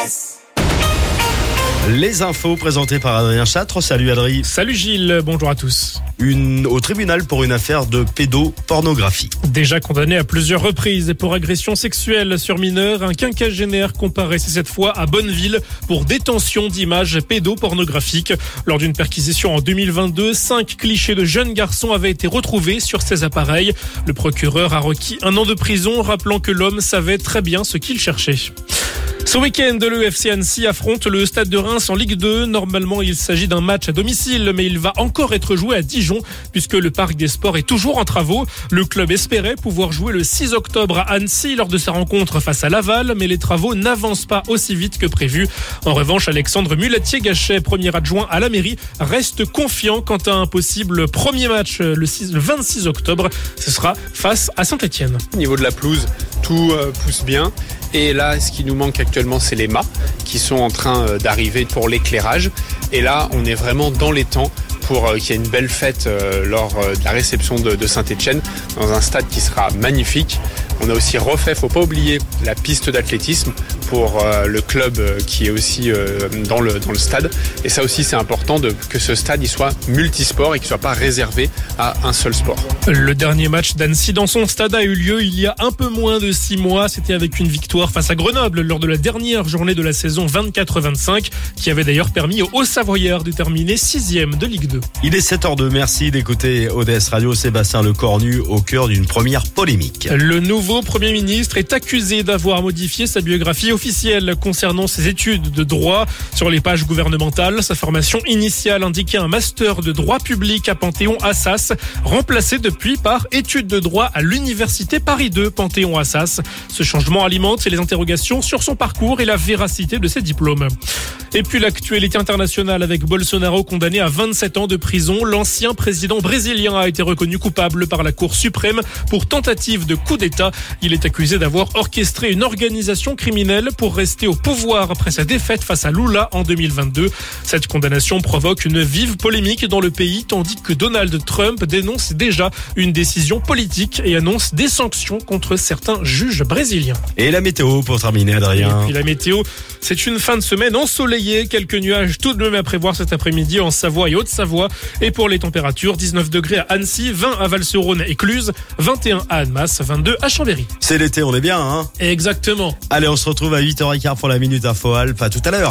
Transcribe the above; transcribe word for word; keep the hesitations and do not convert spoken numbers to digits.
S. Les infos présentées par Adrien Châtre. Salut Adrien. Salut Gilles, bonjour à tous. Une, au tribunal pour une affaire de pédopornographie. Déjà condamné à plusieurs reprises pour agression sexuelle sur mineurs, un quinquagénaire comparaissait cette fois à Bonneville pour détention d'images pédopornographiques. Lors d'une perquisition en deux mille vingt-deux, cinq clichés de jeunes garçons avaient été retrouvés sur ces appareils. Le procureur a requis un an de prison, rappelant que l'homme savait très bien ce qu'il cherchait. Ce week-end, le F C Annecy affronte le Stade de Reims en Ligue deux. Normalement, il s'agit d'un match à domicile, mais il va encore être joué à Dijon, puisque le Parc des Sports est toujours en travaux. Le club espérait pouvoir jouer le six octobre à Annecy lors de sa rencontre face à Laval, mais les travaux n'avancent pas aussi vite que prévu. En revanche, Alexandre Mulatier-Gachet, premier adjoint à la mairie, reste confiant quant à un possible premier match le, six, le vingt-six octobre. Ce sera face à Saint-Etienne. Au niveau de la pelouse, tout euh, pousse bien. Et là, ce qui nous manque actuellement, c'est les mâts qui sont en train d'arriver pour l'éclairage. Et là, on est vraiment dans les temps pour qu'il y ait une belle fête lors de la réception de Saint-Etienne dans un stade qui sera magnifique. On a aussi refait, faut pas oublier, la piste d'athlétisme pour le club qui est aussi dans le, dans le stade. Et ça aussi, c'est important de, que ce stade il soit multisport et qu'il soit pas réservé à un seul sport. Le dernier match d'Annecy dans son stade a eu lieu il y a un peu moins de six mois. C'était avec une victoire face à Grenoble lors de la dernière journée de la saison vingt-quatre vingt-cinq qui avait d'ailleurs permis aux Hauts-Savoyards de terminer sixième de Ligue deux. Il est sept heures deux, merci d'écouter O D S Radio. Sébastien Lecornu au cœur d'une première polémique. Le nouveau Premier ministre est accusé d'avoir modifié sa biographie officielle concernant ses études de droit. Sur les pages gouvernementales, sa formation initiale indiquait un master de droit public à Panthéon-Assas, remplacé depuis par études de droit à l'université Paris deux Panthéon-Assas. Ce changement alimente les interrogations sur son parcours et la véracité de ses diplômes. Et puis l'actualité internationale avec Bolsonaro condamné à vingt-sept ans de prison. L'ancien président brésilien a été reconnu coupable par la Cour suprême pour tentative de coup d'État. Il est accusé d'avoir orchestré une organisation criminelle pour rester au pouvoir après sa défaite face à Lula en deux mille vingt-deux. Cette condamnation provoque une vive polémique dans le pays, tandis que Donald Trump dénonce déjà une décision politique et annonce des sanctions contre certains juges brésiliens. Et la météo pour terminer, Adrien. Et puis la météo, c'est une fin de semaine ensoleillée. Quelques nuages tout de même à prévoir cet après-midi en Savoie et Haute-Savoie. Et pour les températures, dix-neuf degrés à Annecy, vingt à Val-sur-Rhône et Cluse, vingt et un à Annemasse, vingt-deux à Chambéry. C'est l'été, on est bien, hein? Exactement. Allez, on se retrouve à huit heures quinze pour la Minute Info Alpes. À tout à l'heure.